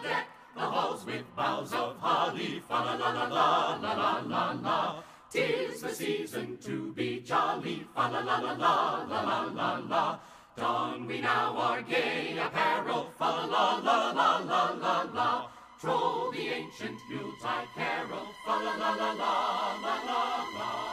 deck the halls with boughs of holly. Fa la la la la la la la la. 'Tis the season to be jolly. Fa la la la la la la la la. Don we now our gay apparel. Fa la la la la la la la. Troll the ancient Yuletide carol. Fa la la la la la la la.